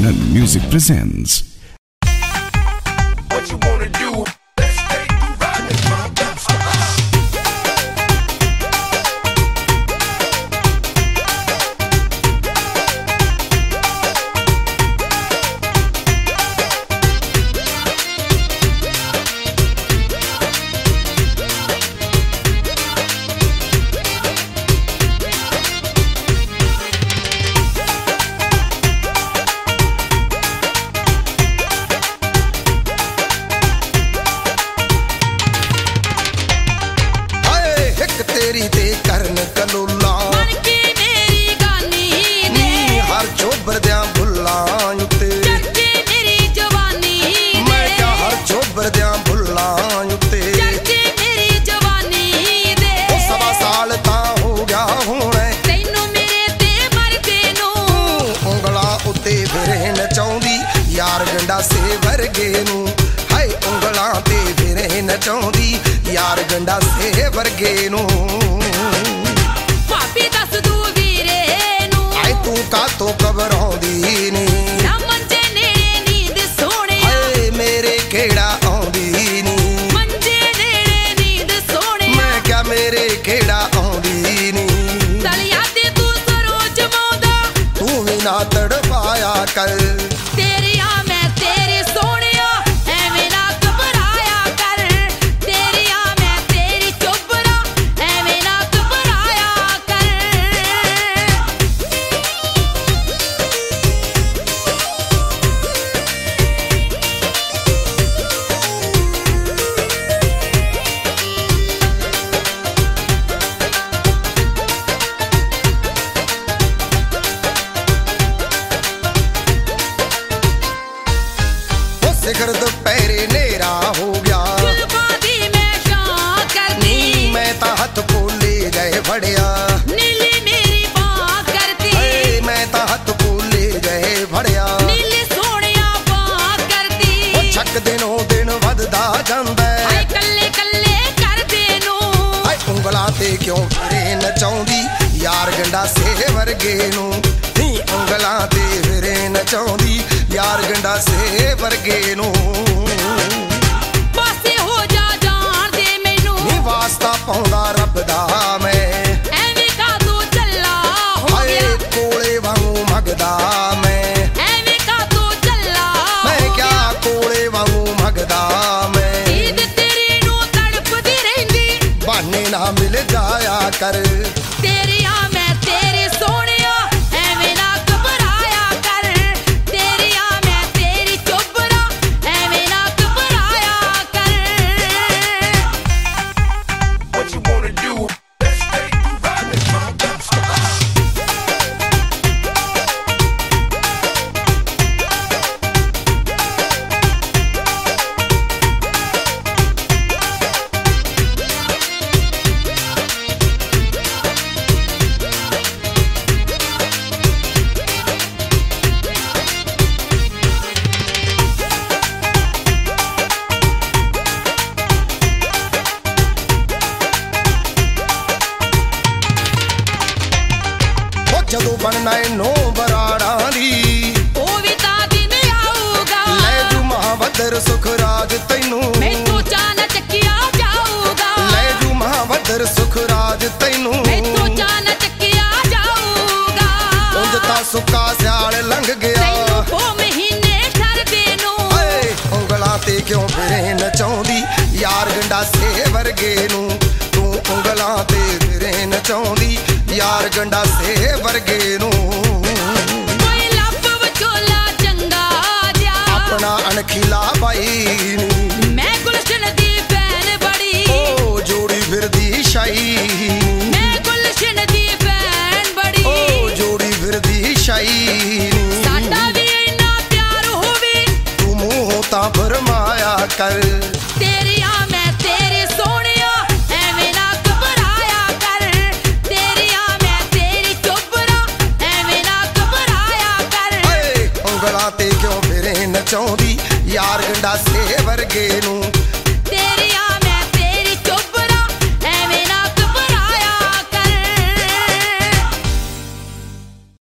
Anand Music presents. What you wanna do? Let's stay riding from the तेरी ते करन कलूला मन की मेरी गानी दे हर चोबर दिया बुल्ला उत्ते चर्चे मेरी जवानी दे मैं क्या हर चोबर दिया बुल्ला उत्ते चर्चे मेरी जवानी दे ओ 1.25 साल ता हो गया हुणे तैनू मेरे ते मरदे नू ਉਂਗਲਾ ਉੱਤੇ ਫਿਰੇ ਨਚਾਉਂਦੀ ਯਾਰ ਗੰਡਾ ਸੇ ਵਰਗੇ ਨੂੰ ਹਾਏ ਉਂਗਲਾਂ ਤੇ ਫਿਰੇ ਨਚਾਉਂਦੀ ਯਾਰ ਗੰਡਾ ਸੇ ਵਰਗੇ ਨੂੰ ਭਾਬੀ ਦੱਸ ਦੂ ਵੀਰੇ ਨੂੰ ਆਏ ਤੂੰ ਕਾਤੋਂ ਘਬਰਾਉਂਦੀ ਨੀ ਨਾ ਮੰਜੇ ਨੇੜੇ ਨੀਂਦ ਸੋਹਣਿਆ ਹਾਏ ਮੇਰੇ ਕਿਹੜਾ ਆਉਂਦੀ ਨੀ ਮੰਜੇ ਨੇੜੇ ਨੀਂਦ ਸੋਹਣਿਆ ਮੈਂ ਕਿਹਾ ਮੇਰੇ ਕਿਹੜਾ ਆਉਂਦੀ ਨੀ ਤਲੀਆਂ ਤੇ ਤੂੰ ਸਰੋਂ ਜਮਾਉਂਦਾ ਤੂੰ ਵੀ ਨਾ ਤੜਪਾਇਆ ਕਰ ਤੇਰੀਆਂ ਮੈਂ ਤੇਰੇ ਸੋਹਣਿਆ ਐਵੇਂ ਨਾ ਘਬਰਾਇਆ ਕਰ ਤੇਰੀਆਂ ਮੈਂ ਤੇਰੀ ਚੋਬਰਾ ਐਵੇਂ ਨਾ ਘਬਰਾਇਆ ਕਰ ਸਿਖਰ ਦੁਪਹਿਰੇ ਨੇਰਾ ਹੋ ਗਿਆ ਜ਼ੁਲਫਾਂ ਦੀ ਮੈਂ ਸ਼ਾਂ ਕਰਦੀ ਮੈਂ ਤਾਂ ਹੱਥ ਪੋਲੇ ਗਏ ਫੜਿਆ ਨੀਲੀ ਮੇਰੀ ਬਾਂਹ ਕਰਦੀ ਏ ਮੈਂ ਤਾਂ ਹੱਥ ਪੋਲੇ ਗਏ ਫੜਿਆ ਨੀਲੀ ਸੋਹਣਿਆ ਬਾਂਹ ਕਰਦੀ ਉਹ ਛੱਕ ਦਿਨੋਂ ਦਿਨ ਵੱਧਦਾ ਜਾਂਦਾ ਹਾਏ ਕੱਲੇ ਕੱਲੇ ਕਰਦੇ ਨੂੰ ਹਾਏ ਉਂਗਲਾਂ ਤੇ ਕਿਉਂ ਫਿਰੇ ਨਚਾਉਂਦੀ ਯਾਰ ਗੰਡਾ ਸੇ ਵਰਗੇ ਨੂੰ ਨੀ ਉਂਗਲਾਂ ਤੇ ਫਿਰੇ ਨਚਾਉਂਦੀ ਯਾਰ ਗੰਡਾ ਸੇ ਵਰਗੇ ਨੂੰ ਪਾਸੇ ਹੋ ਜਾ ਜਾਣ ਦੇ ਮੈਨੂੰ ਨੀ ਵਾਸਤਾ ਪਾਉਂਦਾ ਰੱਬ ਦਾ ਮੈਂ ਐਵੇਂ ਕਾਹਤੋਂ ਚੱਲਾ ਹੋ ਹਾਏ ਗਿਆ ਕੋਲੇ ਵਾਂਗੂ ਮੰਗਦਾ ਮੈਂ ਐਵੇਂ ਕਾਹਤੋਂ ਚੱਲਾ ਮੈਂ ਹੋ ਕਿਆ ਗਿਆ ਕੋਲੇ ਵਾਂਗੂ ਮੰਗਦਾ ਮੈਂ ਨੀਂਦ ਤੇਰੀ ਨੂੰ ਤੜਪਦੀ ਰਹਿੰਦੀ ਬਹਾਨੇ ਨਾ ਮਿਲ ਜਾਇਆ ਕਰ ਤੇਰੀਆਂ ਮੈਂ ਤੇਰੇ ਸੋਹਣਿਆ ਐਵੇਂ ਨਾ ਘਬਰਾਇਆ ਕਰ ਤੇਰੀਆਂ ਮੈਂ ਤੇਰੀ ਚੋਬਰਾ ਐਵੇਂ ਨਾ ਘਬਰਾਇਆ ਕਰ What you wanna do? Let's stay riding from the ਜਦੋਂ ਬਣਨਾ ਏ ਨੋ ਬਰਾੜਾਂ ਦੀ ਉਹ ਵੀ ਤਾਂ ਦਿਨ ਆਊਗਾ ਲੈ ਜੂ ਮਹਾਵਦਰ ਸੁਖ ਰਾਜ ਤੈਨੂੰ ਮੈਥੋਂ ਚਾਨ ਚੱਕਿਆ ਜਾਊਗਾ ਲੈ ਜੂ ਮਹਾਵਦਰ ਸੁਖ ਰਾਜ ਤੈਨੂੰ ਮੈਥੋਂ ਚਾਨ ਚੱਕਿਆ ਜਾਊਗਾ ਉਂਝ ਤਾਂ ਸੁੱਕਾ ਸਿਆਲ ਲੰਘ ਗਿਆ ਤੈਨੂੰ ਉਹ ਮਹੀਨੇ ਠਰਦੇ ਨੂੰ ਏ ਉਂਗਲਾਂ ਤੇ ਕਿਉਂ ਫਿਰੇ ਨਚਾਉਂਦੀ ਯਾਰ ਗੰਡਾ ਸੇ ਵਰਗੇ ਨੂੰ ਤੂੰ ਉਂਗਲਾਂ ਤੇ ਫਿਰੇ ਨਚਾਉਂਦੀ ਯਾਰ ਗੰਡਾ ਸੇ ਵਰਗੇ ਨੂੰ ਕੋਈ ਲੱਭ ਵਿਚੋਲਾ ਚੰਗਾ ਜਿਹਾ ਆਪਣਾ ਅਣਖੀਲਾ ਬਾਈ ਨੀ ਮੈਂ ਗੁਲਸ਼ਨ ਦੀ ਭੈਣ ਬੜੀ ਓ ਜੋੜੀ ਫਿਰਦੀ ਸ਼ਾਈ ਮੈਂ ਗੁਲਸ਼ਨ ਦੀ ਭੈਣ ਬੜੀ ਓ ਜੋੜੀ ਫਿਰਦੀ ਸ਼ਾਈ ਨੀ ਸਾਡਾ ਵੀ ਇੰਨਾ ਪਿਆਰ ਹੋਵੇ ਤੂੰ ਮੂੰਹੋਂ ਤਾਂ ਫਰਮਾਇਆ ਕਰ ਤੇਰੀਆਂ ਮੈਂ ਤੇਰੇ ਸੋਹਣਿਆ ਐਵੇਂ ਨਾ ਘਬਰਾਇਆ ਕਰ ਤੇਰੀਆਂ ਮੈਂ ਤੇਰੀ ਚੋਬਰਾ ਐਵੇਂ ਨਾ ਘਬਰਾਇਆ ਕਰ ਓਏ ਉਂਗਲਾਂ ਤੇ ਕਿਉਂ ਫਿਰੇ ਨਚਾਉਂਦੀ ਯਾਰ ਗੰਡਾ ਸੇ ਵਰਗੇ ਨੂੰ